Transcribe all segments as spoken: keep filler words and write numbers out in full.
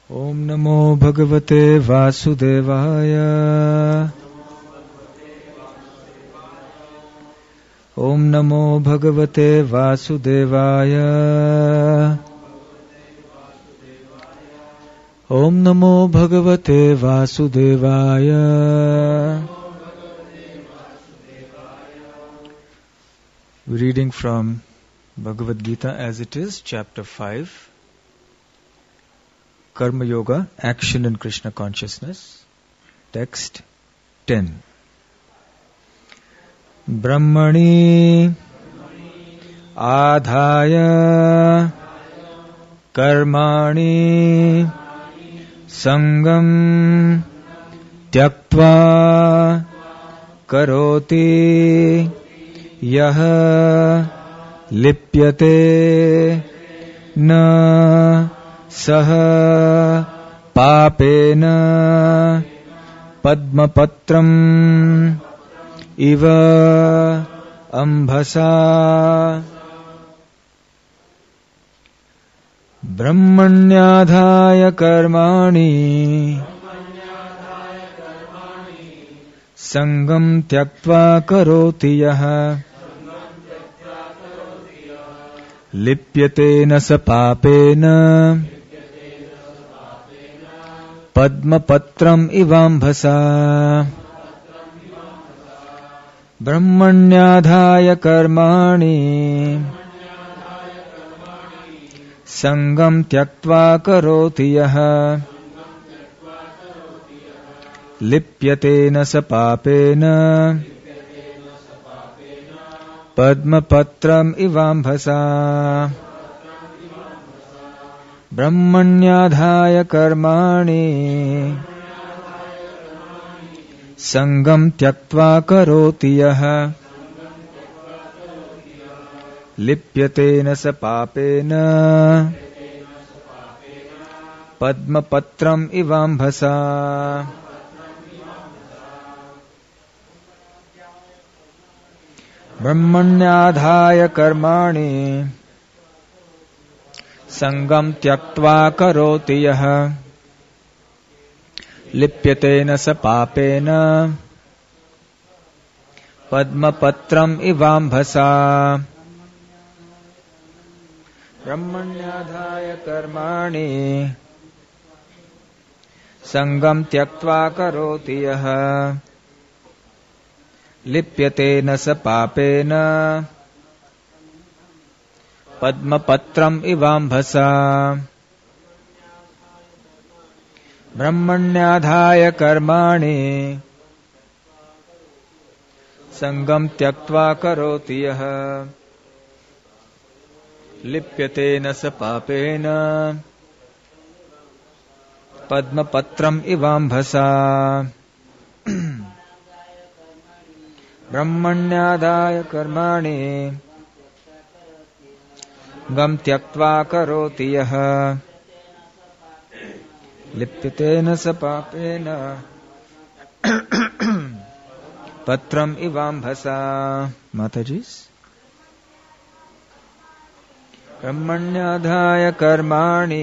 ओम नमो भगवते वासुदेवाय। ओम नमो भगवते वासुदेवाय। ओम नमो भगवते वासुदेवाय। Reading from Bhagavad Gita as it is, chapter five, Karma Yoga, Action in Krishna Consciousness. Text ten. Brahmani adhaya karmani sangam tyaktva karoti यह लिप्यते न सह पापेन पद्मपत्रम् इव अंभसा। ब्रह्मण्याधाय कर्माणि संगम त्यक्त्वा करोति यः लिप्यते न स पापेन पद्मपत्रम् इवाम्भसा। ब्रह्मण्याधाय कर्माणि संगम त्यक्त्वा करोति यः लिप्यते न स पापेन पद्मपत्रम् इवाम्भसा। ब्रह्मण्याधाय कर्माणि संगम त्यक्त्वा करोति यः लिप्यते न स पापेन पद्मपत्रम् इवाम्भसा। ब्रह्मण्याधाय कर्माणि संगम त्यक्त्वा करोति यः लिप्यते न स पापेन पद्मपत्रम् इवाम्भसा। ब्रह्मण्याधाय कर्माणि संगम त्यक्त्वा करोति यः लिप्यते न स पापेन पद्मपत्रम् इवाम्भसा। ब्रह्मण्याधाय कर्माणि संगम त्यक्त्वा करोति यः लिप्यते न स पापेन पद्मपत्रम् इवाम्भसा। ब्रह्मण्याधाय कर्माणि गम त्यक्त्वा करोति यः लिप्यते न स पापेन पत्रम् इवाम्भसा। माताजी। ब्रह्मण्याधाय कर्माणि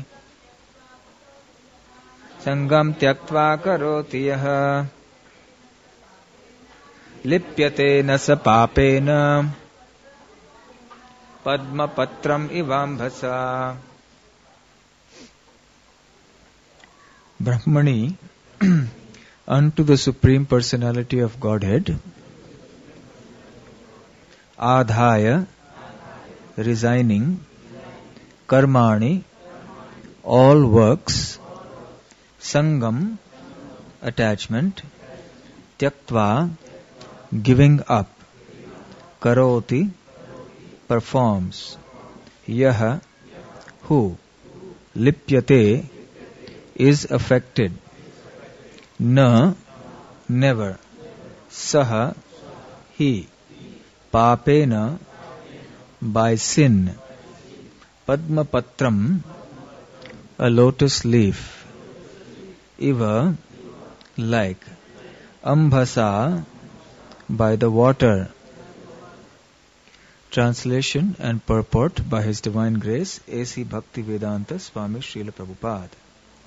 संगम त्यक्त्वा करोति यः लिप्यते न स पापेन पद्मपत्रम् इवाम्भसा। Brahmani unto the Supreme Personality of Godhead, adhaya resigning, karmani all works, sangam attachment, tyaktva giving up, karoti performs, yaha who, lipyate is affected, na never, saha he, papena by sin, padmapatram a lotus leaf, iva like, ambhasa by the water. Translation and purport by His Divine Grace A C Bhaktivedanta Swami Srila Prabhupada.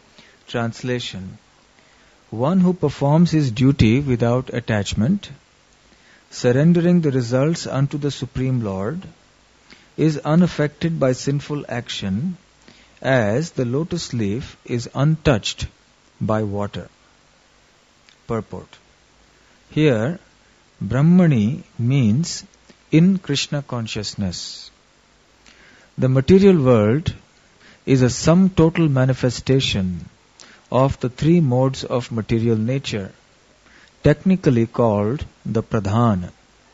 Translation. One who performs his duty without attachment, surrendering the results unto the Supreme Lord, is unaffected by sinful action, as the lotus leaf is untouched by water. Purport. Here, Brahmani means in Krishna consciousness. The material world is a sum total manifestation of the three modes of material nature, technically called the Pradhana.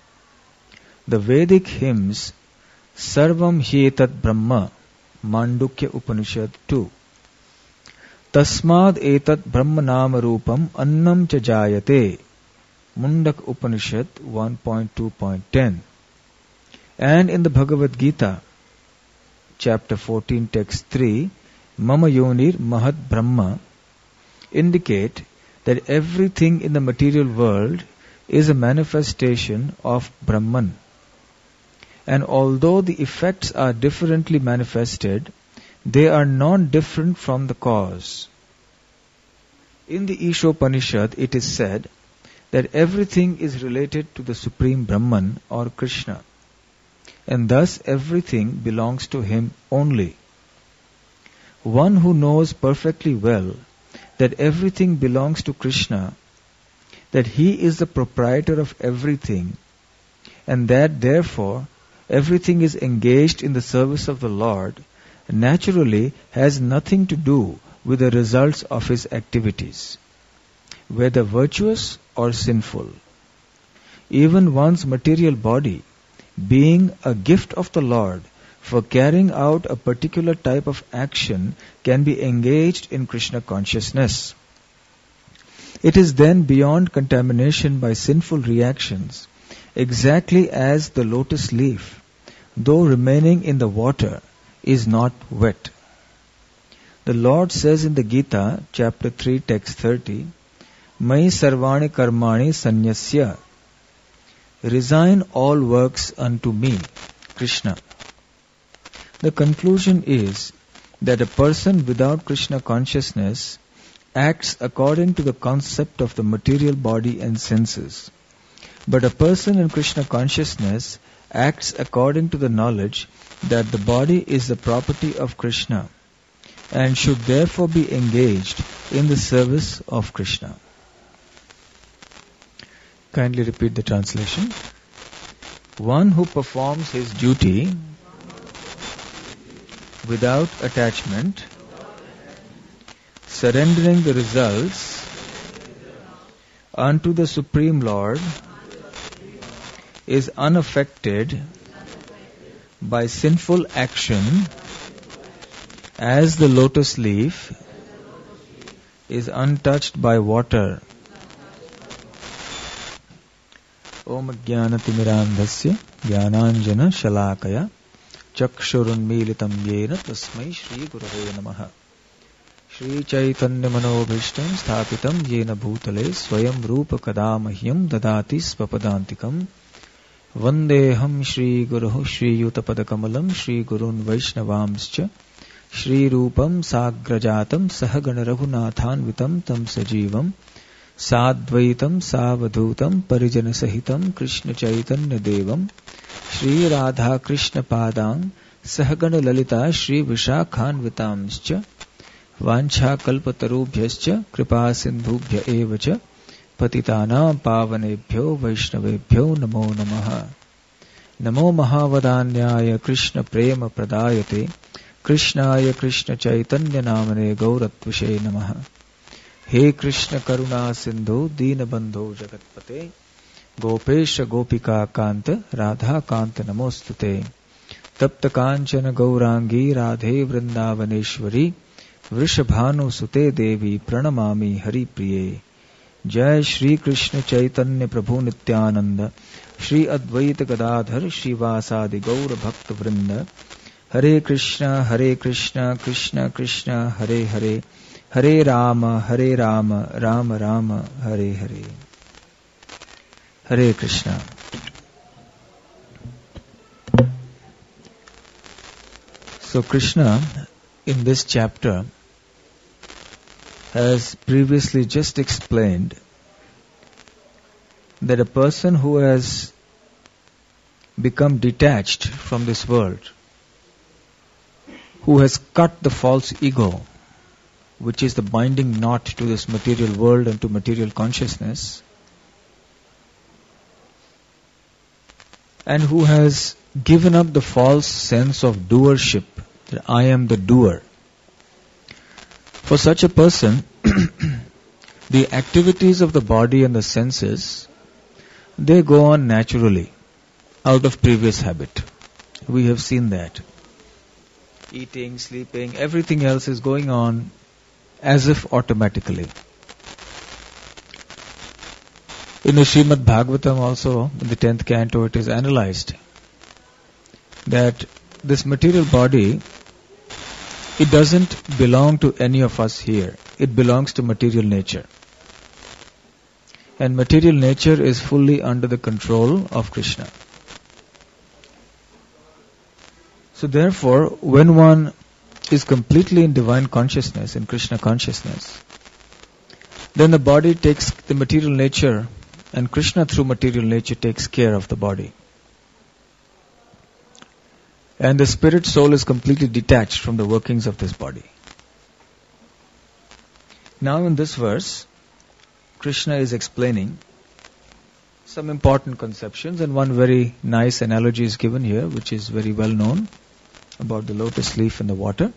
The Vedic hymns Sarvam Hyetat Brahma, Mandukya Upanishad two. Tasmad Etat Brahmanama Rupam Annam Cha Jayate, Mundak Upanishad one point two point ten. And in the Bhagavad Gita, chapter fourteen, text three, Mama Yonir Mahad Brahma, indicate that everything in the material world is a manifestation of Brahman. And although the effects are differently manifested, they are not different from the cause. In the Ishopanishad, it is said that everything is related to the Supreme Brahman or Krishna, and thus everything belongs to him only. One who knows perfectly well that everything belongs to Krishna, that he is the proprietor of everything, and that therefore everything is engaged in the service of the Lord, naturally has nothing to do with the results of his activities, whether virtuous or sinful. Even one's material body, being a gift of the Lord for carrying out a particular type of action, can be engaged in Krishna consciousness. It is then beyond contamination by sinful reactions, exactly as the lotus leaf, though remaining in the water, is not wet. The Lord says in the Gita, chapter three, text thirty, Mai sarvani karmani sanyasya, resign all works unto me, Krishna. The conclusion is that a person without Krishna consciousness acts according to the concept of the material body and senses. But a person in Krishna consciousness acts according to the knowledge that the body is the property of Krishna and should therefore be engaged in the service of Krishna. Kindly repeat the translation. One who performs his duty without attachment, surrendering the results unto the Supreme Lord, is unaffected by sinful action, as the lotus leaf is untouched by water. Om Jnanatimmirandhasya Jnananjana Shalakaya Chakshurunmilitam Yena Tasmai Shri Gurave Namaha. Shri Chaitanya Manobhishtam Sthapitam Yena Bhutale Swayam Rupa Kadamahyam Dadati Svapadantikam Vandeham Shri Guru Shri Yutapadakamalam Shri Gurun Vaishnavamscha Shri Rupam Sagrajatam Sahagana Raghunathanvitam Tam Sajivam Sadvaitam Savadhutam Parijana Sahitam Krishna Chaitanya Devam Shri Radha Krishna Padang Sahagana Lalita Shri Vishakhanvitamscha Vancha Kalpatarubhyascha Kripa Sindhubhya Evacha Patitanam Pavanebhyo Vaishnavebhyo Namo Namaha. Namo Mahavadanyaya Krishna Prema Pradayate Krishnaya Krishna Chaitanya Namane Gauratvishe Namaha. He Krishna Karuna Sindhu Deenabandho Jagatpate Gopesha Gopika Kanta Radha Kanta Namostute Tapta Kanchana Gaurangi Radhe Vrindavaneshwari Vrishabhanu Sute Devi Pranamami Hari Priye. Jai Shri Krishna Chaitanya Prabhu Nityananda Shri Advaita Gadadhar Shri Vasadi Gaura Bhakta Vrinda. Hare Krishna Hare Krishna Krishna Krishna Hare Hare Hare Rama Hare Rama Rama Rama Hare Hare. Hare Krishna. So Krishna in this chapter has previously just explained that a person who has become detached from this world, who has cut the false ego, which is the binding knot to this material world and to material consciousness, and who has given up the false sense of doership, that I am the doer. For such a person, the activities of the body and the senses, they go on naturally, out of previous habit. We have seen that. Eating, sleeping, everything else is going on as if automatically. In the Srimad Bhagavatam also, in the tenth canto, it is analyzed that this material body, it doesn't belong to any of us here. It belongs to material nature. And material nature is fully under the control of Krishna. So therefore, when one is completely in divine consciousness, in Krishna consciousness, then the body takes the material nature, and Krishna through material nature takes care of the body. And the spirit soul is completely detached from the workings of this body. Now in this verse, Krishna is explaining some important conceptions, and one very nice analogy is given here, which is very well known, about the lotus leaf in the water.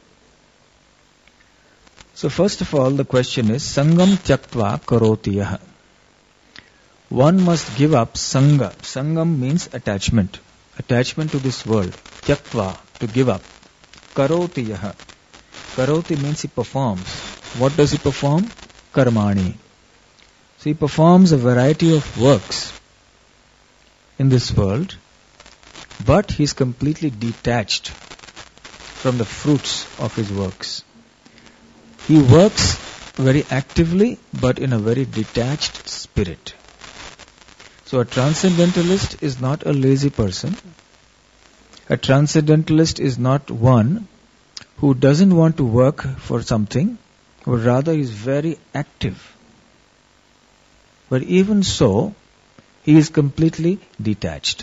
So first of all, the question is, Sangam tyaktva karoti yaha. One must give up sangha. Sangam means attachment. Attachment to this world. Tyaktva, to give up. Karoti yaha. Karoti means he performs. What does he perform? Karmani. So he performs a variety of works in this world, but he is completely detached from the fruits of his works. He works very actively, but in a very detached spirit. So a transcendentalist is not a lazy person. A transcendentalist is not one who doesn't want to work for something, but rather is very active. But even so, he is completely detached.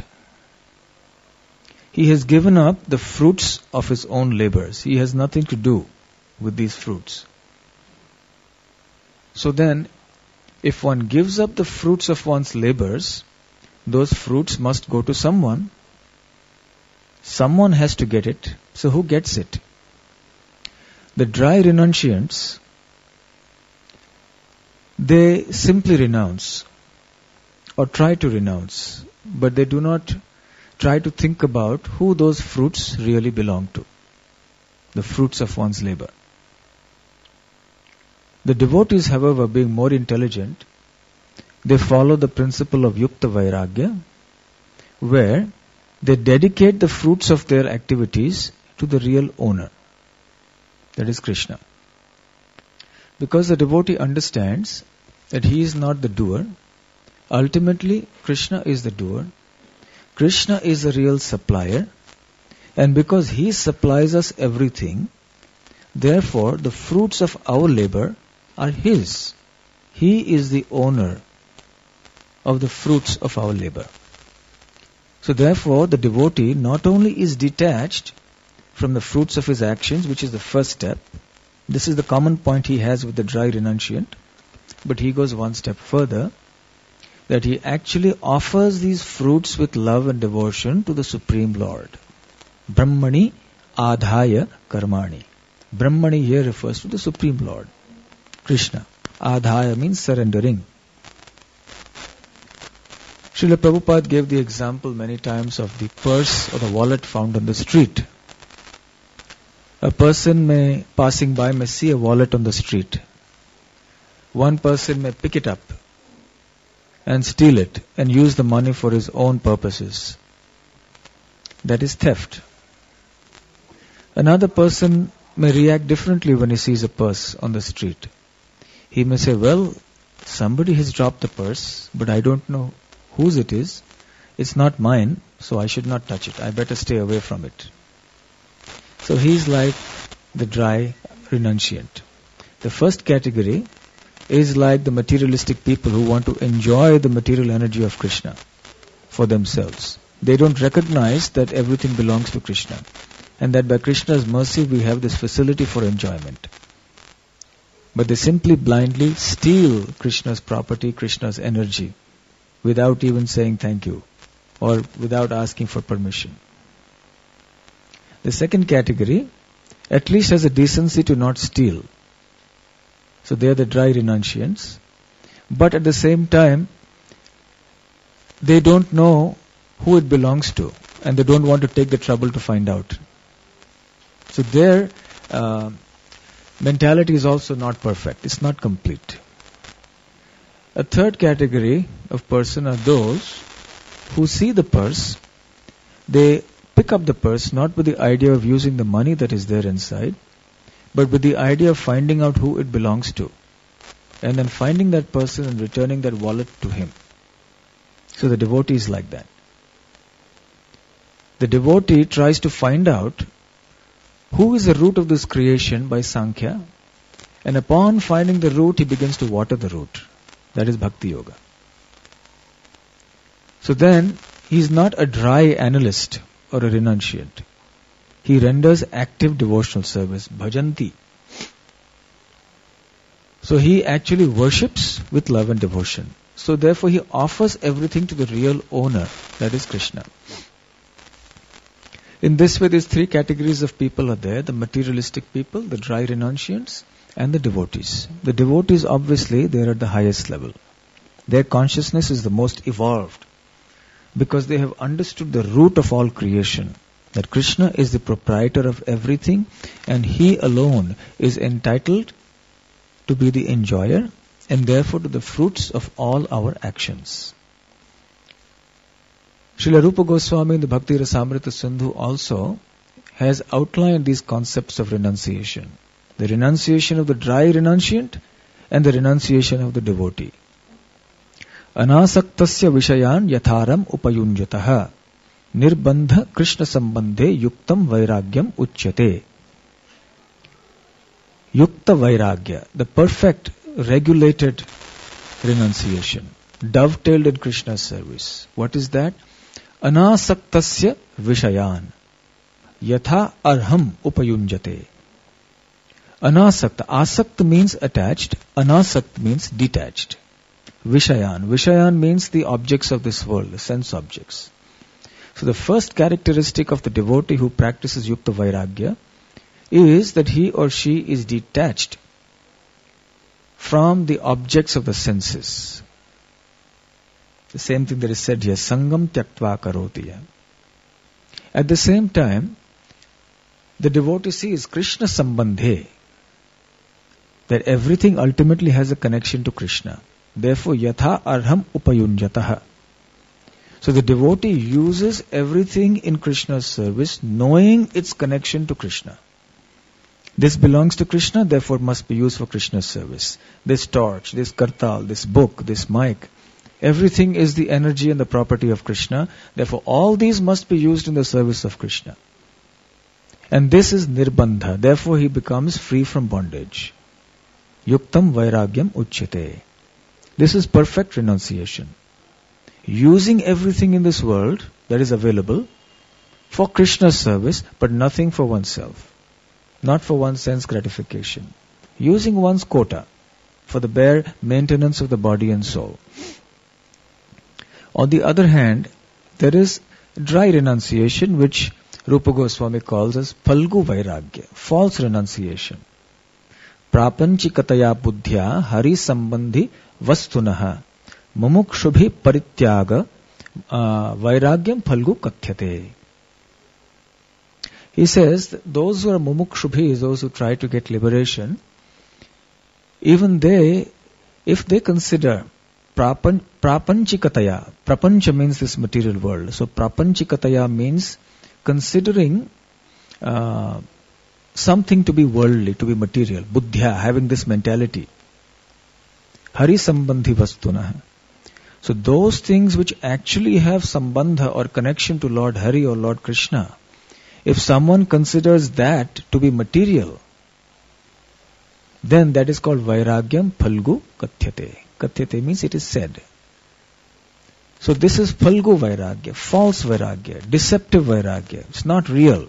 He has given up the fruits of his own labors. He has nothing to do with these fruits. So then, if one gives up the fruits of one's labors, those fruits must go to someone. Someone has to get it. So who gets it? The dry renunciants, they simply renounce or try to renounce, but they do not try to think about who those fruits really belong to, the fruits of one's labor. The devotees, however, being more intelligent, they follow the principle of Yukta Vairagya, where they dedicate the fruits of their activities to the real owner, that is Krishna. Because the devotee understands that he is not the doer, ultimately Krishna is the doer. Krishna is the real supplier, and because he supplies us everything, therefore the fruits of our labor are his. He is the owner of the fruits of our labor. So therefore the devotee not only is detached from the fruits of his actions, which is the first step. This is the common point he has with the dry renunciant, but he goes one step further, that he actually offers these fruits with love and devotion to the Supreme Lord. Brahmani adhaya karmani. Brahmani here refers to the Supreme Lord, Krishna. Adhaya means surrendering. Srila Prabhupada gave the example many times of the purse or the wallet found on the street. A person may, passing by, may see a wallet on the street. One person may pick it up and steal it and use the money for his own purposes. That is theft. Another person may react differently when he sees a purse on the street. He may say, well, somebody has dropped the purse, but I don't know whose it is. It's not mine, so I should not touch it. I better stay away from it. So he is like the dry renunciant. The first category is like the materialistic people who want to enjoy the material energy of Krishna for themselves. They don't recognize that everything belongs to Krishna, and that by Krishna's mercy we have this facility for enjoyment. But they simply blindly steal Krishna's property, Krishna's energy, without even saying thank you, or without asking for permission. The second category at least has a decency to not steal. So they are the dry renunciants. But at the same time, they don't know who it belongs to, and they don't want to take the trouble to find out. So their uh, mentality is also not perfect. It's not complete. A third category of person are those who see the purse. They pick up the purse not with the idea of using the money that is there inside, but with the idea of finding out who it belongs to, and then finding that person and returning that wallet to him. So the devotee is like that. The devotee tries to find out who is the root of this creation by Sankhya, and upon finding the root, he begins to water the root. That is Bhakti Yoga. So then, he is not a dry analyst or a renunciant. He renders active devotional service, bhajanti. So he actually worships with love and devotion. So therefore he offers everything to the real owner, that is Krishna. In this way, these three categories of people are there: the materialistic people, the dry renunciants, and the devotees. The devotees, obviously, they are at the highest level. Their consciousness is the most evolved, because they have understood the root of all creation, that Krishna is the proprietor of everything, and He alone is entitled to be the enjoyer, and therefore to the fruits of all our actions. Srila Rupa Goswami in the Bhakti Rasamrita Sindhu also has outlined these concepts of renunciation. The renunciation of the dry renunciant and the renunciation of the devotee. Anasaktasya vishayan yatharam upayunjataha nirbandha krishna sambandhe yuktam vairagyam uchyate. Yukta vairagya, the perfect regulated renunciation, dovetailed in Krishna's service. What is that? Anasaktasya vishayan yatha arham upayunjate. Anasakta, asakta means attached, anasakta means detached. Vishayan, Vishayan means the objects of this world, the sense objects. So the first characteristic of the devotee who practices Yukta Vairagya is that he or she is detached from the objects of the senses. The same thing that is said here, Sangam Tyaktva Karotiya. At the same time, the devotee sees Krishna Sambandhe, that everything ultimately has a connection to Krishna. Therefore, Yatha Arham Upayunjataha. So the devotee uses everything in Krishna's service, knowing its connection to Krishna. This belongs to Krishna, therefore must be used for Krishna's service. This torch, this kartal, this book, this mic, everything is the energy and the property of Krishna. Therefore, all these must be used in the service of Krishna. And this is nirbandha. Therefore, he becomes free from bondage. Yuktam vairagyam uchyate. This is perfect renunciation. Using everything in this world that is available for Krishna's service, but nothing for oneself. Not for one's sense gratification. Using one's quota for the bare maintenance of the body and soul. On the other hand, there is dry renunciation, which Rupa Goswami calls as Phalgu Vairagya, false renunciation. Prapanchikataya buddhya hari sambandhi vastunaha mumukshubhi parityaga vairagyam phalgu kathyate. He says that those who are mumukshubhi, those who try to get liberation, even they, if they consider prapan, prapanchikataya, prapancha means this material world, so prapanchikataya means considering uh, something to be worldly, to be material, buddhya, having this mentality. Hari sambandhi vastuna. So those things which actually have sambandha or connection to Lord Hari or Lord Krishna, if someone considers that to be material, then that is called Vairagyam Phalgu Kathyate. Kathyate means it is said. So this is Phalgu Vairagya, false Vairagya, deceptive Vairagya. It's not real.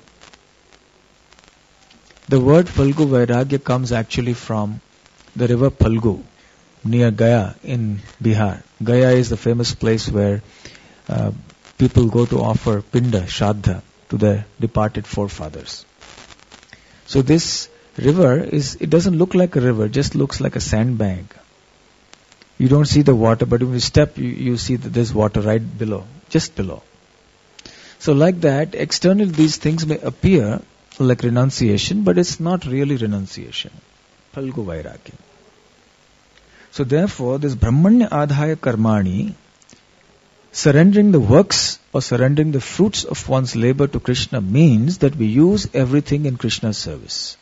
The word Phalgu Vairagya comes actually from the river Phalgu near Gaya in Bihar. Gaya is the famous place where uh, people go to offer Pinda, Shraddha to their departed forefathers. So this river is, it doesn't look like a river, just looks like a sandbank. You don't see the water, but when you step, you, you see that there's water right below, just below. So like that, externally these things may appear like renunciation, but it's not really renunciation. Phalgu Vairagya. So therefore, this Brahmanya Adhaya Karmani, surrendering the works or surrendering the fruits of one's labor to Krishna means that we use everything in Krishna's service.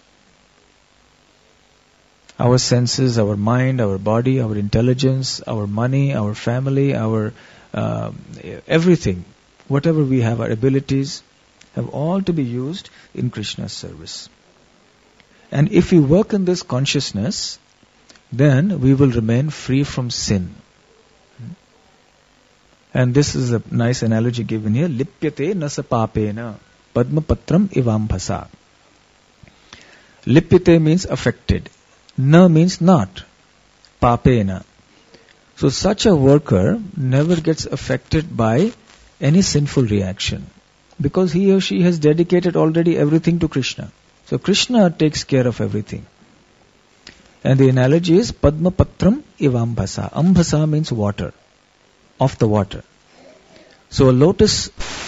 Our senses, our mind, our body, our intelligence, our money, our family, our uh, everything, whatever we have, our abilities, have all to be used in Krishna's service. And if we work in this consciousness, then we will remain free from sin. And this is a nice analogy given here. Lipyate nasa papena padma patram ivam bhasa. Lipyate means affected. Na means not. Papena. So such a worker never gets affected by any sinful reaction, because he or she has dedicated already everything to Krishna. So Krishna takes care of everything. And the analogy is Padma Patram Ivam Bhasa. Ambhasa means water. Of the water. So a lotus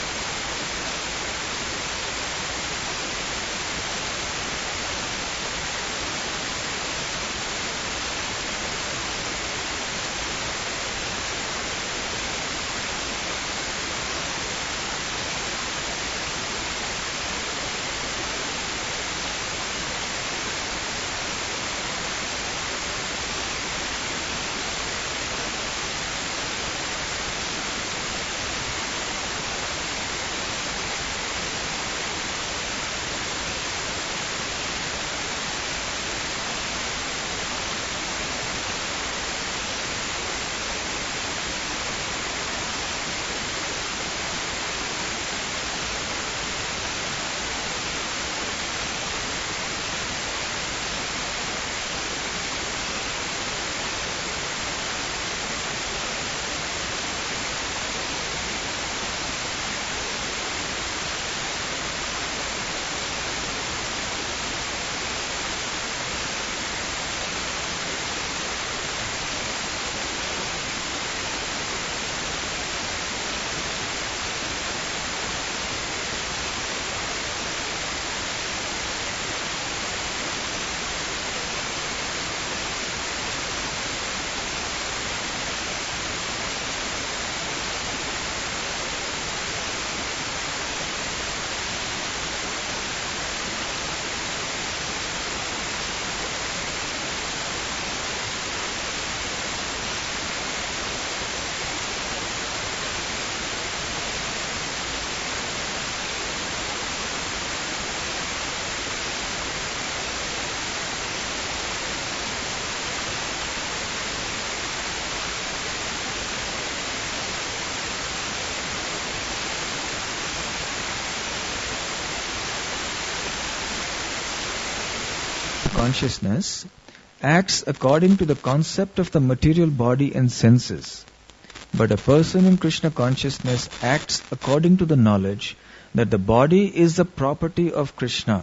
consciousness acts according to the concept of the material body and senses. But a person in Krishna consciousness acts according to the knowledge that the body is the property of Krishna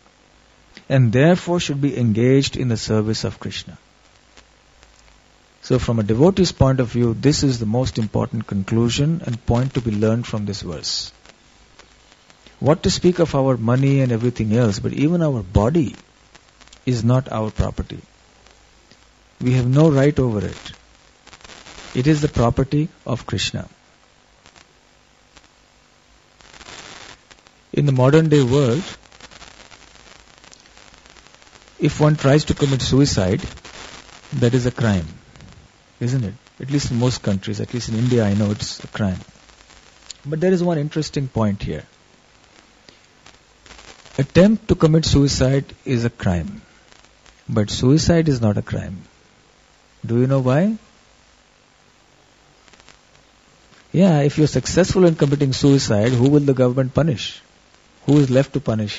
and therefore should be engaged in the service of Krishna. So from a devotee's point of view, this is the most important conclusion and point to be learned from this verse. What to speak of our money and everything else, but even our body is not our property. We have no right over it. It is the property of Krishna. In the modern day world, if one tries to commit suicide, that is a crime, isn't it? At least in most countries, at least in India, I know it's a crime. But there is one interesting point here. Attempt to commit suicide is a crime. But suicide is not a crime. Do you know why? Yeah, if you're successful in committing suicide, who will the government punish? Who is left to punish?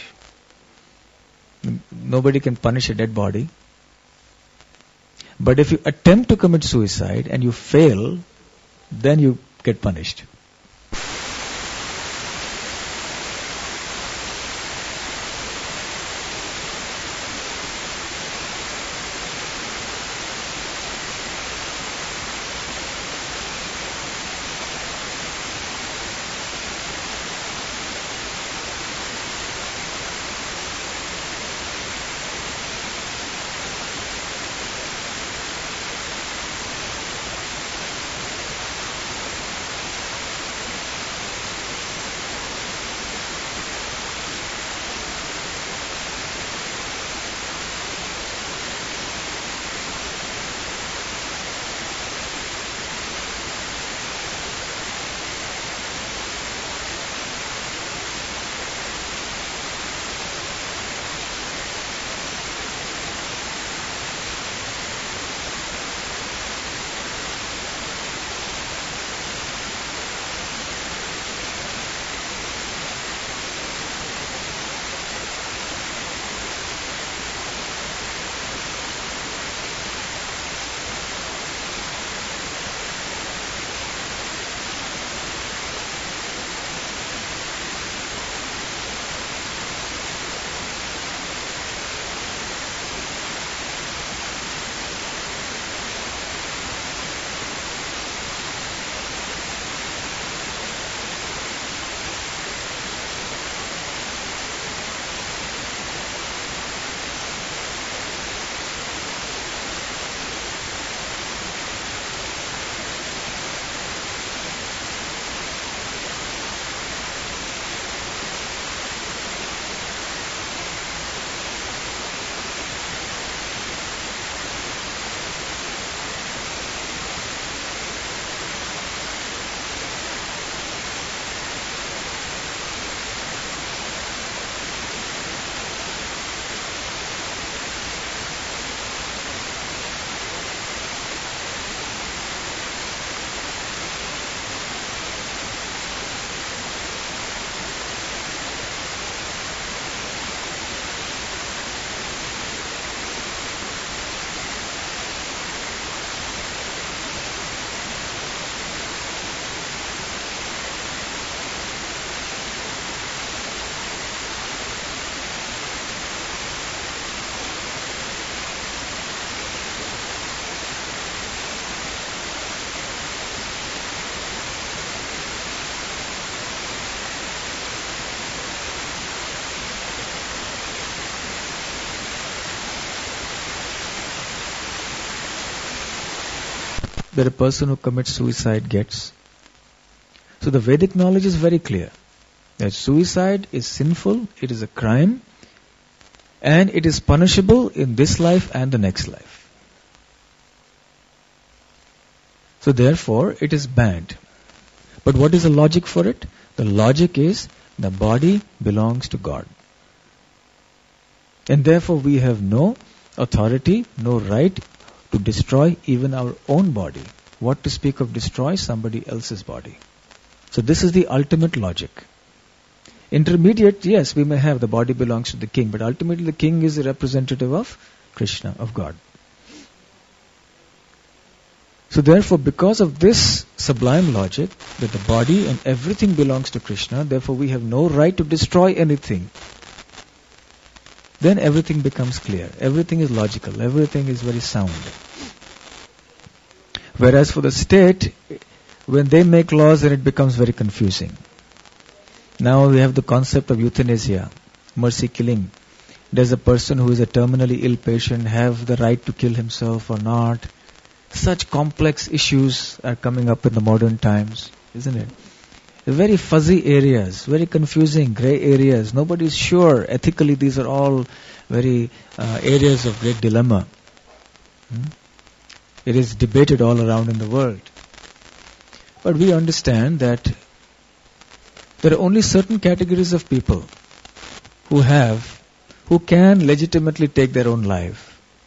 Nobody can punish a dead body. But if you attempt to commit suicide and you fail, then you get punished. That a person who commits suicide gets. So the Vedic knowledge is very clear that suicide is sinful, it is a crime, and it is punishable in this life and the next life. So therefore it is banned. But what is the logic for it? The logic is the body belongs to God. And therefore we have no authority, no right to destroy even our own body. What to speak of destroy somebody else's body? So this is the ultimate logic. Intermediate, yes, we may have the body belongs to the king, but ultimately the king is a representative of Krishna, of God. So therefore, because of this sublime logic, that the body and everything belongs to Krishna, therefore we have no right to destroy anything. Then everything becomes clear. Everything is logical. Everything is very sound. Whereas for the state, when they make laws, then it becomes very confusing. Now we have the concept of euthanasia, mercy killing. Does a person who is a terminally ill patient have the right to kill himself or not? Such complex issues are coming up in the modern times, isn't it? Very fuzzy areas, very confusing, grey areas. Nobody is sure. Ethically, these are all very uh, areas of great dilemma. Hmm? It is debated all around in the world. But we understand that there are only certain categories of people who have, who can legitimately take their own life.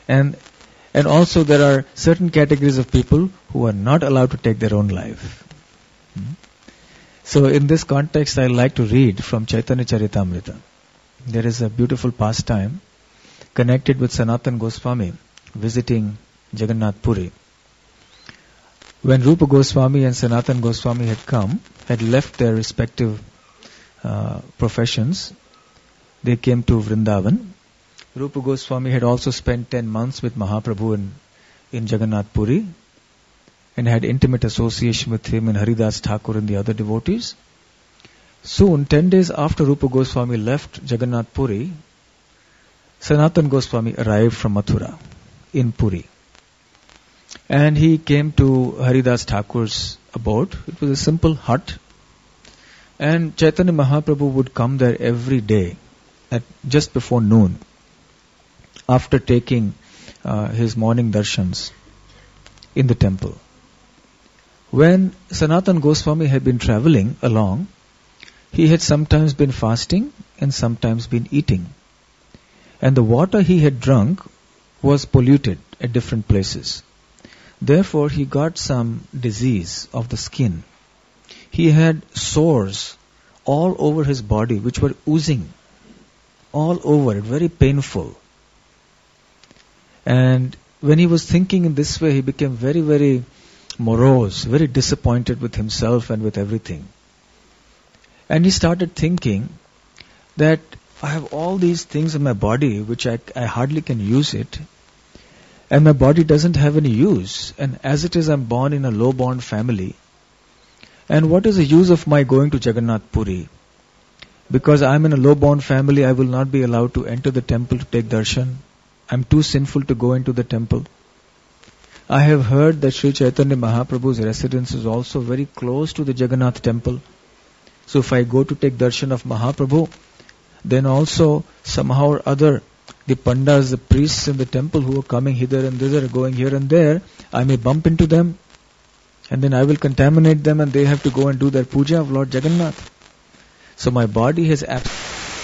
And and also there are certain categories of people who are not allowed to take their own life. Hmm? So in this context, I like to read from Chaitanya Charitamrita. There is a beautiful pastime connected with Sanatana Goswami visiting Jagannath Puri. When Rupa Goswami and Sanatana Goswami had come, had left their respective uh, professions, they came to Vrindavan. Rupa Goswami had also spent ten months with Mahaprabhu in, in Jagannath Puri and had intimate association with him and Haridas Thakur and the other devotees. Soon, ten days after Rupa Goswami left Jagannath Puri, Sanatana Goswami arrived from Mathura in Puri. And he came to Haridas Thakur's abode. It was a simple hut. And Chaitanya Mahaprabhu would come there every day at just before noon, after taking uh, his morning darshans in the temple. When Sanatana Goswami had been traveling along, he had sometimes been fasting and sometimes been eating. And the water he had drunk was polluted at different places. Therefore, he got some disease of the skin. He had sores all over his body, which were oozing all over it, very painful. And when he was thinking in this way, he became very, very morose, very disappointed with himself and with everything. And he started thinking that I have all these things in my body which I, I hardly can use it. And my body doesn't have any use. And as it is, I'm born in a low-born family. And what is the use of my going to Jagannath Puri? Because I'm in a low-born family, I will not be allowed to enter the temple to take darshan. I'm too sinful to go into the temple. I have heard that Sri Chaitanya Mahaprabhu's residence is also very close to the Jagannath temple. So if I go to take darshan of Mahaprabhu, then also somehow or other, the pandas, the priests in the temple who are coming hither and thither, going here and there, I may bump into them, and then I will contaminate them, and they have to go and do their puja of Lord Jagannath. So my body has absolutely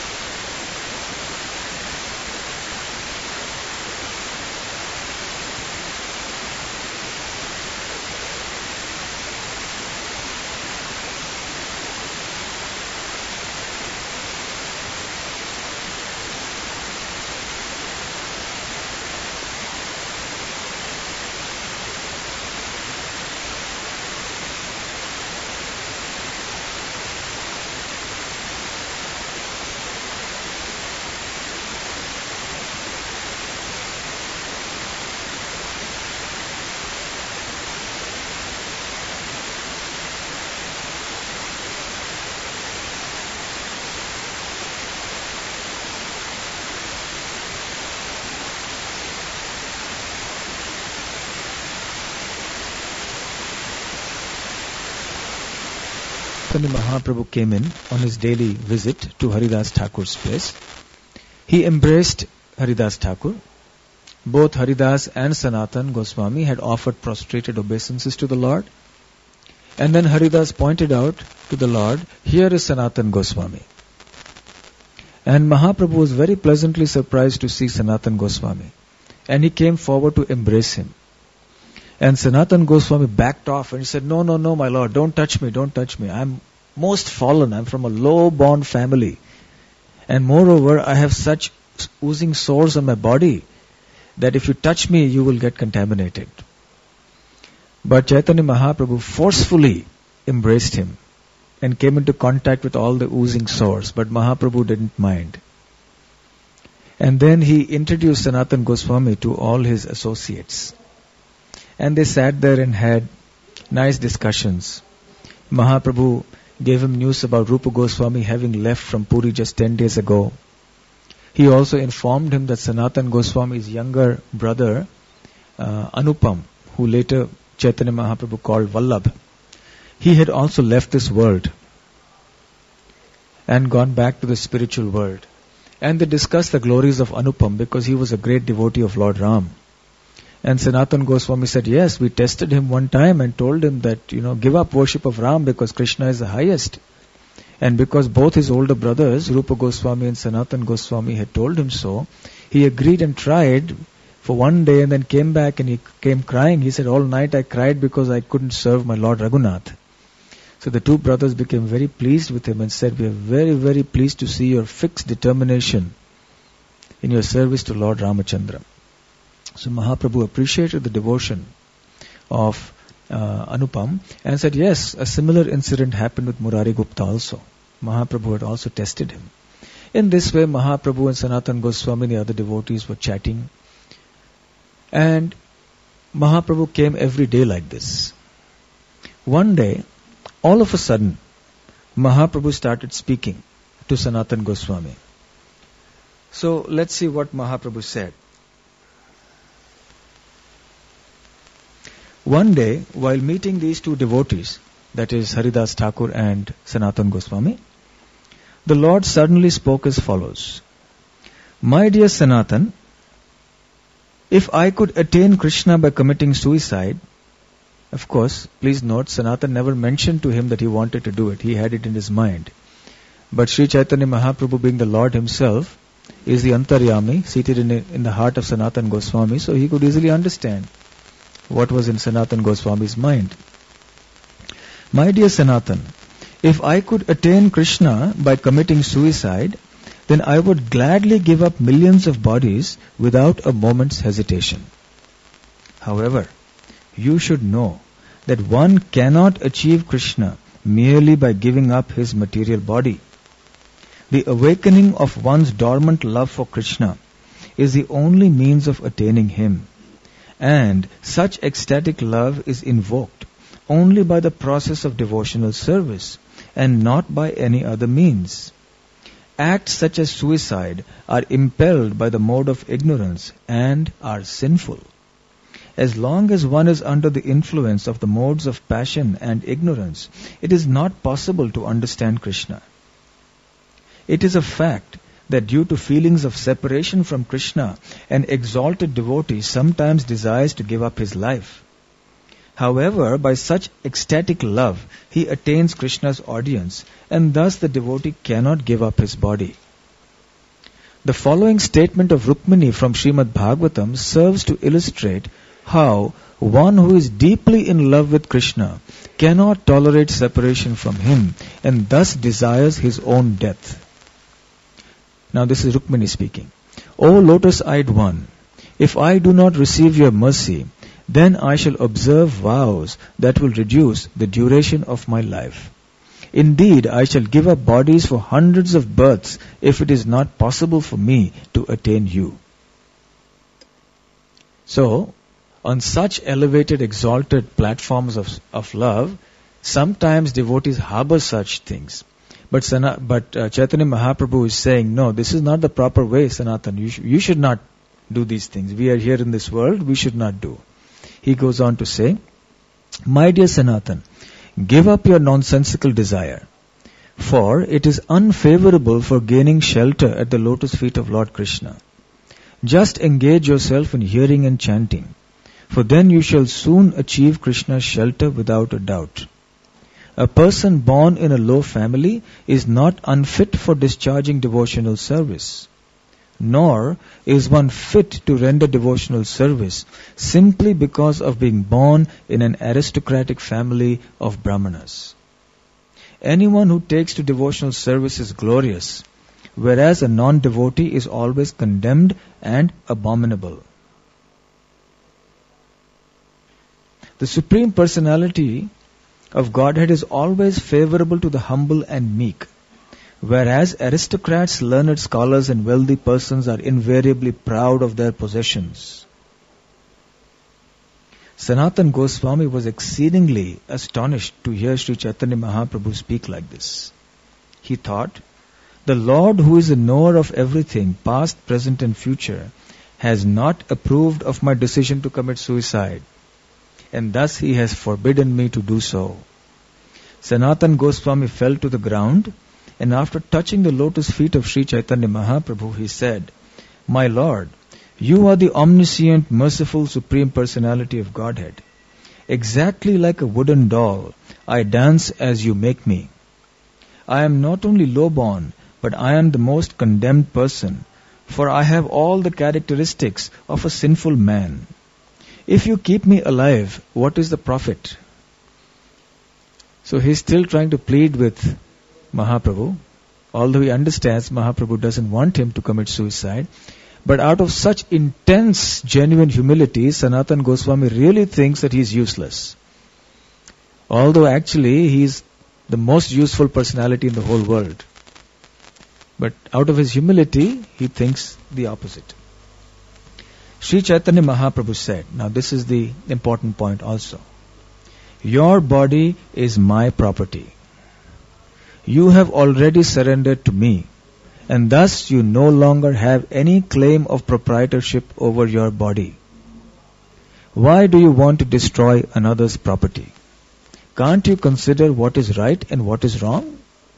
Chaitanya Mahaprabhu came in on his daily visit to Haridas Thakur's place. He embraced Haridas Thakur. Both Haridas and Sanatana Goswami had offered prostrated obeisances to the Lord. And then Haridas pointed out to the Lord, here is Sanatana Goswami. And Mahaprabhu was very pleasantly surprised to see Sanatana Goswami. And he came forward to embrace him. And Sanatana Goswami backed off and he said, no, no, no, my Lord, don't touch me, don't touch me. I'm most fallen. I'm from a low-born family. And moreover, I have such oozing sores on my body that if you touch me, you will get contaminated. But Chaitanya Mahaprabhu forcefully embraced him and came into contact with all the oozing sores. But Mahaprabhu didn't mind. And then he introduced Sanatana Goswami to all his associates. And they sat there and had nice discussions. Mahaprabhu gave him news about Rupa Goswami having left from Puri just ten days ago. He also informed him that Sanatana Goswami's younger brother, uh, Anupam, who later Chaitanya Mahaprabhu called Vallabh, he had also left this world and gone back to the spiritual world. And they discussed the glories of Anupam because he was a great devotee of Lord Ram. And Sanatana Goswami said, yes, we tested him one time and told him that, you know, give up worship of Ram because Krishna is the highest. And because both his older brothers, Rupa Goswami and Sanatana Goswami, had told him so, he agreed and tried for one day and then came back and he came crying. He said, all night I cried because I couldn't serve my Lord Raghunath. So the two brothers became very pleased with him and said, we are very, very pleased to see your fixed determination in your service to Lord Ramachandra. So Mahaprabhu appreciated the devotion of uh, Anupam and said, yes, a similar incident happened with Murari Gupta also. Mahaprabhu had also tested him. In this way, Mahaprabhu and Sanatan Goswami and the other devotees were chatting. And Mahaprabhu came every day like this. One day, all of a sudden, Mahaprabhu started speaking to Sanatan Goswami. So let's see what Mahaprabhu said. One day, while meeting these two devotees, that is Haridas Thakur and Sanatan Goswami, the Lord suddenly spoke as follows. My dear Sanatan, if I could attain Krishna by committing suicide, of course, please note, Sanatan never mentioned to him that he wanted to do it. He had it in his mind. But Sri Chaitanya Mahaprabhu, being the Lord himself, is the Antaryami, seated in, in the heart of Sanatan Goswami, so he could easily understand what was in Sanatan Goswami's mind. My dear Sanatan, if I could attain Krishna by committing suicide, then I would gladly give up millions of bodies without a moment's hesitation. However, you should know that one cannot achieve Krishna merely by giving up his material body. The awakening of one's dormant love for Krishna is the only means of attaining him. And such ecstatic love is invoked only by the process of devotional service and not by any other means. Acts such as suicide are impelled by the mode of ignorance and are sinful. As long as one is under the influence of the modes of passion and ignorance, it is not possible to understand Krishna. It is a fact that due to feelings of separation from Krishna, an exalted devotee sometimes desires to give up his life. However, by such ecstatic love, he attains Krishna's audience, and thus the devotee cannot give up his body. The following statement of Rukmini from Srimad Bhagavatam serves to illustrate how one who is deeply in love with Krishna cannot tolerate separation from him and thus desires his own death. Now this is Rukmini speaking. O lotus-eyed one, if I do not receive your mercy, then I shall observe vows that will reduce the duration of my life. Indeed, I shall give up bodies for hundreds of births if it is not possible for me to attain you. So, on such elevated, exalted platforms of, of love, sometimes devotees harbor such things. But, Sana, but uh, Chaitanya Mahaprabhu is saying, no, this is not the proper way, Sanatan. You, sh- you should not do these things. We are here in this world, we should not do. He goes on to say, my dear Sanatan, give up your nonsensical desire, for it is unfavorable for gaining shelter at the lotus feet of Lord Krishna. Just engage yourself in hearing and chanting, for then you shall soon achieve Krishna's shelter without a doubt. A person born in a low family is not unfit for discharging devotional service, nor is one fit to render devotional service simply because of being born in an aristocratic family of Brahmanas. Anyone who takes to devotional service is glorious, whereas a non-devotee is always condemned and abominable. The Supreme Personality of Godhead is always favorable to the humble and meek, whereas aristocrats, learned scholars and wealthy persons are invariably proud of their possessions. Sanatan Goswami was exceedingly astonished to hear Sri Chaitanya Mahaprabhu speak like this. He thought, the Lord, who is the knower of everything, past, present and future, has not approved of my decision to commit suicide, and thus he has forbidden me to do so. Sanatan Goswami fell to the ground, and after touching the lotus feet of Sri Chaitanya Mahaprabhu, he said, my Lord, you are the omniscient, merciful, Supreme Personality of Godhead. Exactly like a wooden doll, I dance as you make me. I am not only low-born, but I am the most condemned person, for I have all the characteristics of a sinful man. If you keep me alive, what is the profit? So he's still trying to plead with Mahaprabhu, although he understands Mahaprabhu doesn't want him to commit suicide. But out of such intense, genuine humility, Sanatana Goswami really thinks that he's useless. Although actually he's the most useful personality in the whole world. But out of his humility, he thinks the opposite. Sri Chaitanya Mahaprabhu said, now this is the important point also. Your body is my property. You have already surrendered to me, and thus you no longer have any claim of proprietorship over your body. Why do you want to destroy another's property? Can't you consider what is right and what is wrong?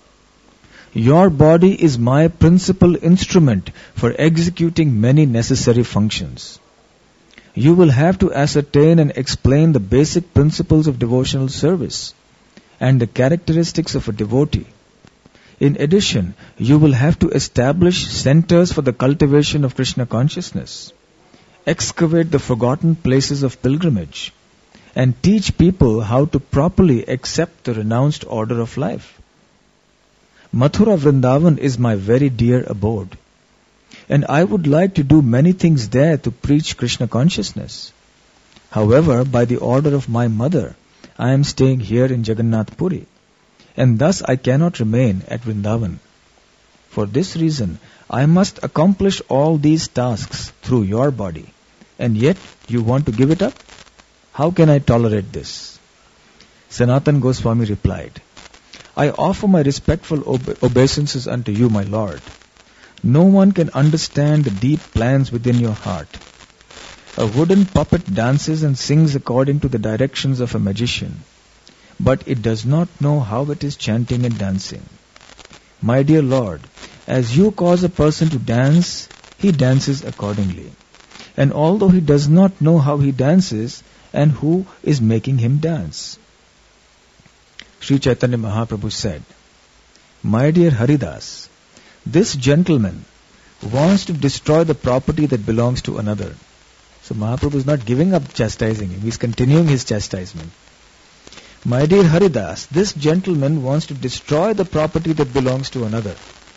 Your body is my principal instrument for executing many necessary functions. You will have to ascertain and explain the basic principles of devotional service and the characteristics of a devotee. In addition, you will have to establish centers for the cultivation of Krishna consciousness, excavate the forgotten places of pilgrimage, and teach people how to properly accept the renounced order of life. Mathura Vrindavan is my very dear abode, and I would like to do many things there to preach Krishna consciousness. However, by the order of my mother, I am staying here in Jagannath Puri, and thus I cannot remain at Vrindavan. For this reason, I must accomplish all these tasks through your body, and yet you want to give it up? How can I tolerate this? Sanatana Goswami replied, I offer my respectful ob- obeisances unto you, my Lord. No one can understand the deep plans within your heart. A wooden puppet dances and sings according to the directions of a magician, but it does not know how it is chanting and dancing. My dear Lord, as you cause a person to dance, he dances accordingly. And although he does not know how he dances and who is making him dance. Sri Chaitanya Mahaprabhu said, My dear Haridas, this gentleman wants to destroy the property that belongs to another. So Mahaprabhu is not giving up chastising him, he is continuing his chastisement. My dear Haridas, this gentleman wants to destroy the property that belongs to another.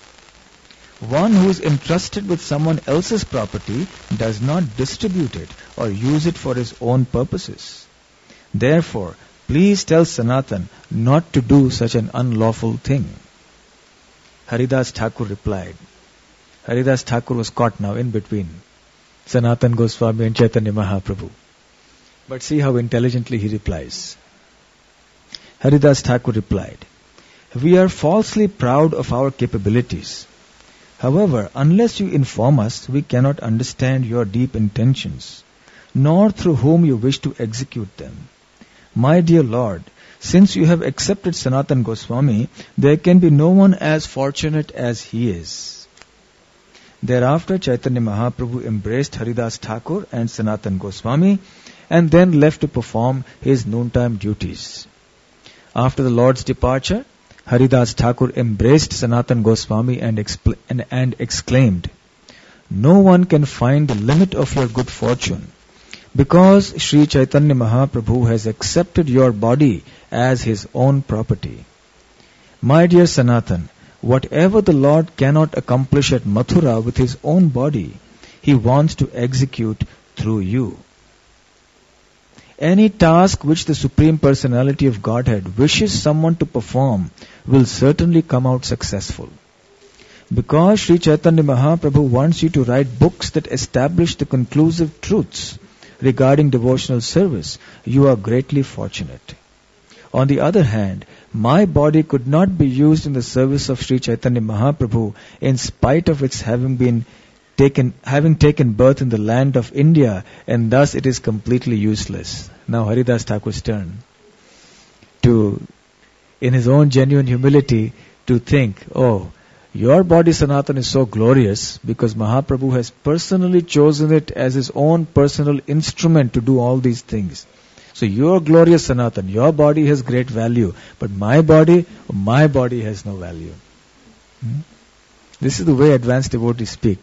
One who is entrusted with someone else's property does not distribute it or use it for his own purposes. Therefore, please tell Sanatan not to do such an unlawful thing. Haridas Thakur replied. Haridas Thakur was caught now in between Sanatana Goswami and Chaitanya Mahaprabhu. But see how intelligently he replies. Haridas Thakur replied, We are falsely proud of our capabilities. However, unless you inform us, we cannot understand your deep intentions, nor through whom you wish to execute them. My dear Lord, since you have accepted Sanatana Goswami, there can be no one as fortunate as he is. Thereafter, Chaitanya Mahaprabhu embraced Haridas Thakur and Sanatana Goswami and then left to perform his noontime duties. After the Lord's departure, Haridas Thakur embraced Sanatana Goswami and, expl- and, and exclaimed, No one can find the limit of your good fortune, because Sri Chaitanya Mahaprabhu has accepted your body as his own property. My dear Sanatan, whatever the Lord cannot accomplish at Mathura with his own body, he wants to execute through you. Any task which the Supreme Personality of Godhead wishes someone to perform will certainly come out successful. Because Sri Chaitanya Mahaprabhu wants you to write books that establish the conclusive truths regarding devotional service, you are greatly fortunate. On the other hand, my body could not be used in the service of Sri Chaitanya Mahaprabhu in spite of its having been taken, having taken birth in the land of India, and thus it is completely useless. Now Haridas Thakur's turn to, in his own genuine humility, to think, oh, your body Sanatan is so glorious because Mahaprabhu has personally chosen it as his own personal instrument to do all these things. So you are glorious Sanatan, your body has great value, but my body, my body has no value. Hmm? This is the way advanced devotees speak.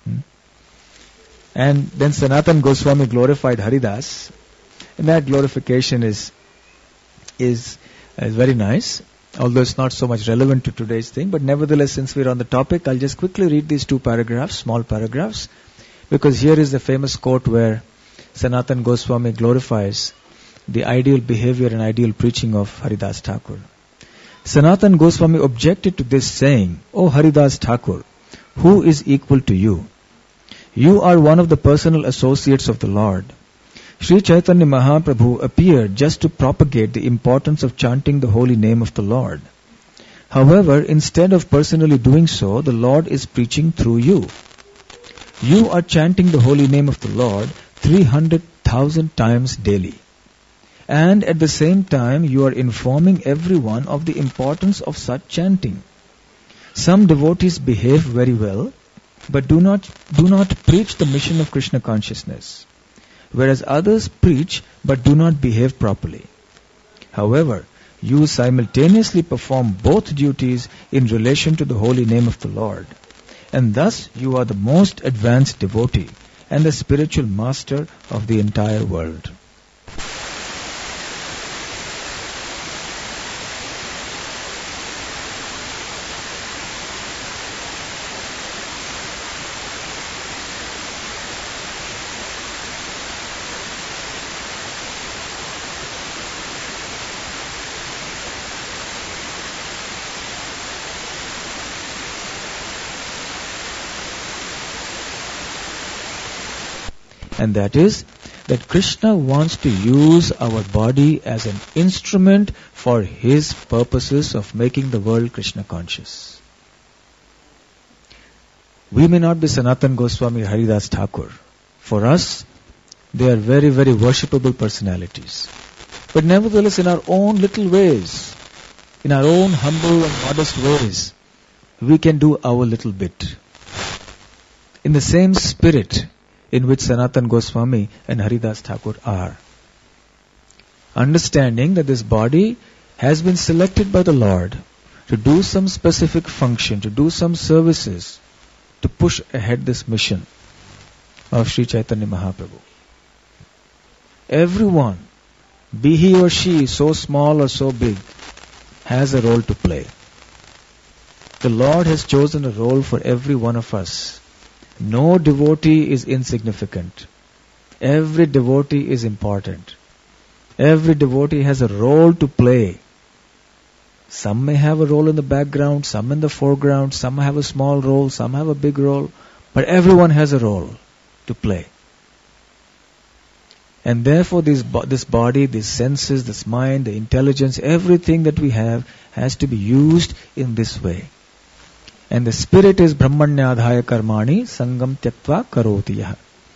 Hmm? And then Sanatan Goswami glorified Haridas, and that glorification is is, is very nice, although it's not so much relevant to today's thing. But nevertheless, since we're on the topic, I'll just quickly read these two paragraphs, small paragraphs, because here is the famous quote where Sanatan Goswami glorifies the ideal behavior and ideal preaching of Haridas Thakur. Sanatan Goswami objected to this, saying, "O Haridas Thakur, who is equal to you? You are one of the personal associates of the Lord. Sri Chaitanya Mahaprabhu appeared just to propagate the importance of chanting the holy name of the Lord. However, instead of personally doing so, the Lord is preaching through you. You are chanting the holy name of the Lord three hundred thousand times daily. And at the same time, you are informing everyone of the importance of such chanting. Some devotees behave very well, but do not, do not preach the mission of Krishna consciousness, whereas others preach but do not behave properly. However, you simultaneously perform both duties in relation to the holy name of the Lord, and thus you are the most advanced devotee and the spiritual master of the entire world." And that is that Krishna wants to use our body as an instrument for His purposes of making the world Krishna conscious. We may not be Sanatan Goswami, Haridas Thakur. For us, they are very, very worshipable personalities. But nevertheless, in our own little ways, in our own humble and modest ways, we can do our little bit. In the same spirit in which Sanatan Goswami and Haridas Thakur are. Understanding that this body has been selected by the Lord to do some specific function, to do some services, to push ahead this mission of Sri Chaitanya Mahaprabhu. Everyone, be he or she so small or so big, has a role to play. The Lord has chosen a role for every one of us. No devotee is insignificant. Every devotee is important. Every devotee has a role to play. Some may have a role in the background, some in the foreground, some have a small role, some have a big role, but everyone has a role to play. And therefore this, this body, these senses, this mind, the intelligence, everything that we have has to be used in this way. And the spirit is Brahmanyadhaya Karmani Sangam Tyaktva Karoti Yaha.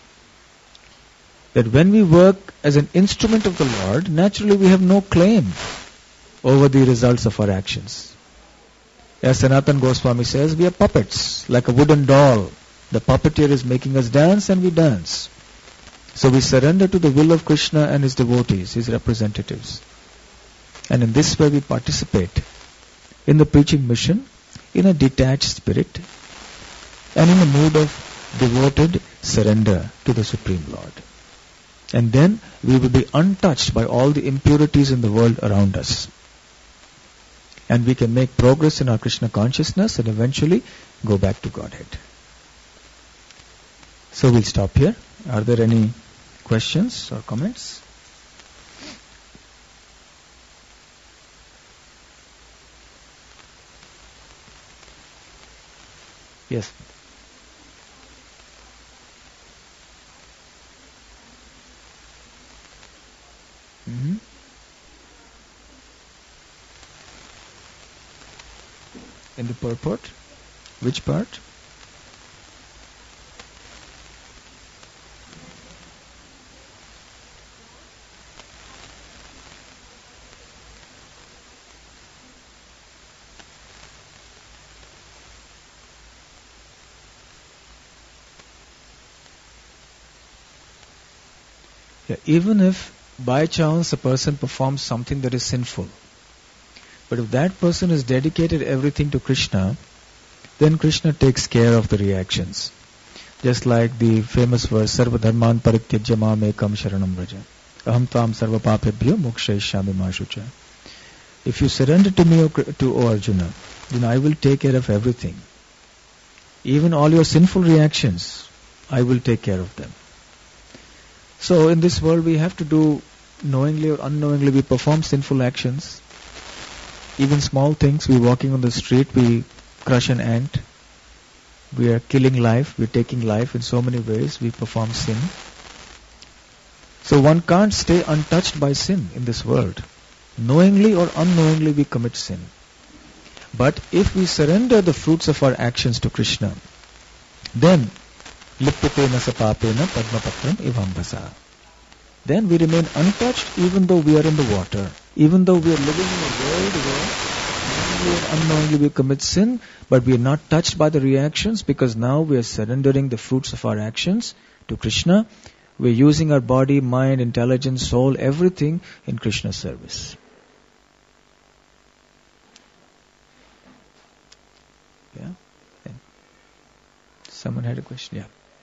That when we work as an instrument of the Lord, naturally we have no claim over the results of our actions. As Sanatan Goswami says, we are puppets, like a wooden doll. The puppeteer is making us dance and we dance. So we surrender to the will of Krishna and His devotees, His representatives. And in this way we participate in the preaching mission in a detached spirit and in a mood of devoted surrender to the Supreme Lord. And then we will be untouched by all the impurities in the world around us. And we can make progress in our Krishna consciousness and eventually go back to Godhead. So we'll stop here. Are there any questions or comments? Yes. Mm-hmm. In the purport? Which part? Yeah, even if by chance a person performs something that is sinful, but if that person has dedicated everything to Krishna, then Krishna takes care of the reactions. Just like the famous verse, Sarva dharman parityajya mam ekam sharanam vraja. Aham tvam sarva papebhyo mokshayishyami ma shucha. If you surrender to me, O, to O Arjuna, then I will take care of everything. Even all your sinful reactions, I will take care of them. So in this world we have to do, knowingly or unknowingly, we perform sinful actions. Even small things, we walking on the street, we crush an ant. We are killing life, we are taking life in so many ways, we perform sin. So one can't stay untouched by sin in this world. Knowingly or unknowingly we commit sin. But if we surrender the fruits of our actions to Krishna, then lipyate sapapena padmapatram ivambasa. Then we remain untouched even though we are in the water. Even though we are living in a world where knowingly or unknowingly we commit sin, but we are not touched by the reactions because now we are surrendering the fruits of our actions to Krishna. We are using our body, mind, intelligence, soul, everything in Krishna's service. Yeah? And someone had a question? Yeah.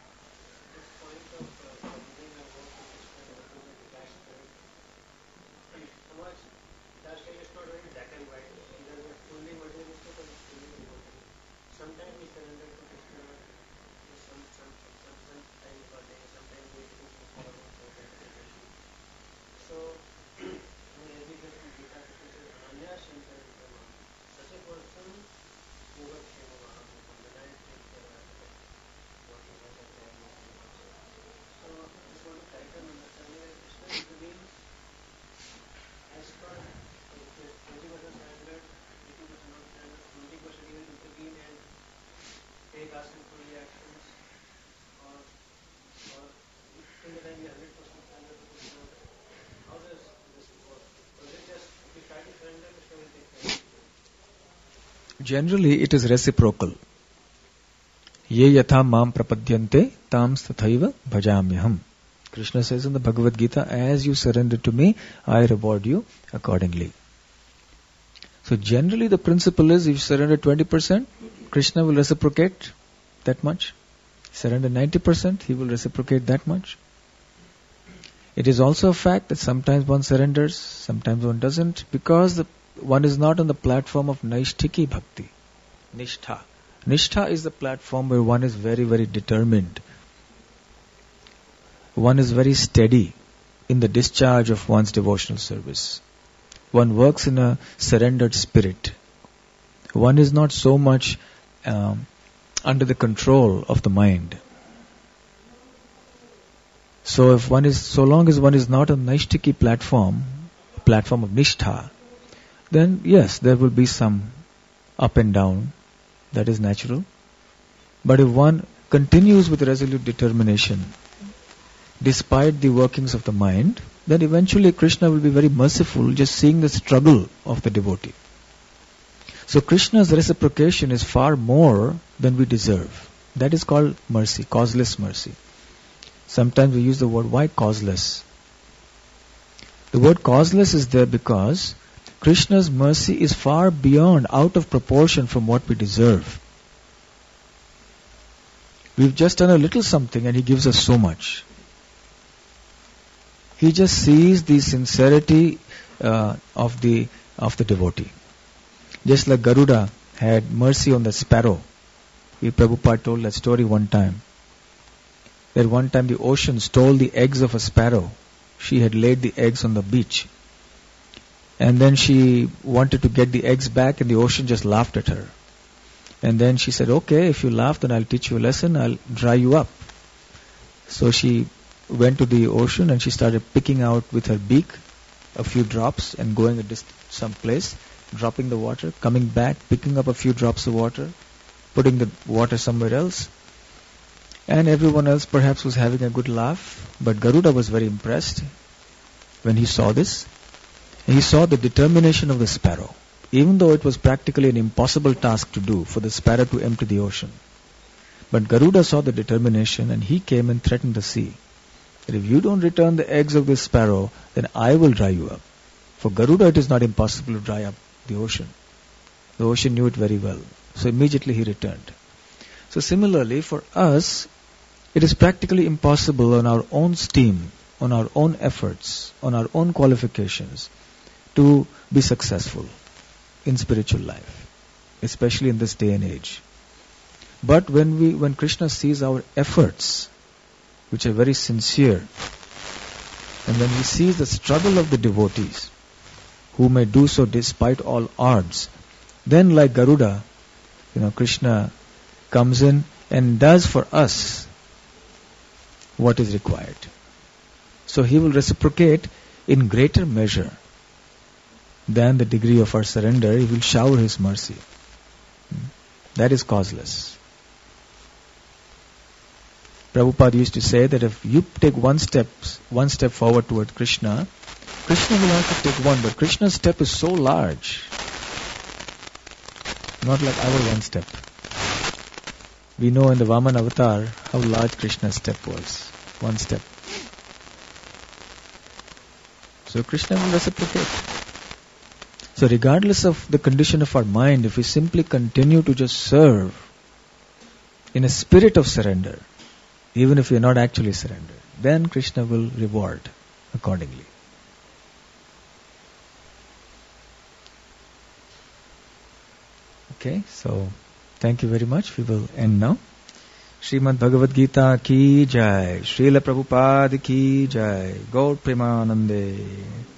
Generally, it is reciprocal. Ye yatha mam prapadyante tam stathaiva bhajamyaham. Krishna says in the Bhagavad Gita, as you surrender to me, I reward you accordingly. So generally the principle is, if you surrender twenty percent, Krishna will reciprocate that much. Surrender ninety percent, he will reciprocate that much. It is also a fact that sometimes one surrenders, sometimes one doesn't, because the, one is not on the platform of Naishtiki Bhakti. Nishtha. Nishtha is the platform where one is very, very determined. One is very steady in the discharge of one's devotional service. One works in a surrendered spirit. One is not so much um, under the control of the mind. So if one is, so long as one is not on Naishtiki platform, platform of Nishtha, then yes, there will be some up and down. That is natural. But if one continues with resolute determination, despite the workings of the mind, then eventually Krishna will be very merciful just seeing the struggle of the devotee. So Krishna's reciprocation is far more than we deserve. That is called mercy, causeless mercy. Sometimes we use the word, why causeless? The word causeless is there because Krishna's mercy is far beyond, out of proportion from what we deserve. We've just done a little something and He gives us so much. He just sees the sincerity uh, of the of the devotee. Just like Garuda had mercy on the sparrow. We Prabhupada told that story one time. That one time the ocean stole the eggs of a sparrow. She had laid the eggs on the beach. And then she wanted to get the eggs back and the ocean just laughed at her. And then she said, okay, if you laugh, then I'll teach you a lesson, I'll dry you up. So she went to the ocean and she started picking out with her beak a few drops and going a dist- some place, dropping the water, coming back, picking up a few drops of water, putting the water somewhere else. And everyone else perhaps was having a good laugh, but Garuda was very impressed when he saw this. He saw the determination of the sparrow, even though it was practically an impossible task to do for the sparrow to empty the ocean. But Garuda saw the determination and he came and threatened the sea. That if you don't return the eggs of this sparrow, then I will dry you up. For Garuda it is not impossible to dry up the ocean. The ocean knew it very well. So immediately he returned. So similarly for us, It is practically impossible on our own steam, on our own efforts, on our own qualifications to be successful in spiritual life, especially in this day and age. But when we, when Krishna sees our efforts, which are very sincere, and when he sees the struggle of the devotees, who may do so despite all odds, then like Garuda, you know, Krishna comes in and does for us what is required. So he will reciprocate in greater measure than the degree of our surrender. He will shower his mercy. That is causeless. Prabhupada used to say that if you take one step, one step forward toward Krishna, Krishna will also take one, but Krishna's step is so large. Not like our one step. We know in the Vaman avatar how large Krishna's step was. One step. So Krishna will reciprocate. So regardless of the condition of our mind, if we simply continue to just serve in a spirit of surrender, even if we are not actually surrendered, then Krishna will reward accordingly. Okay, so thank you very much. We will end now. Srimad Bhagavad Gita ki jai, Srila Prabhupada ki jai, Gaur Premanande.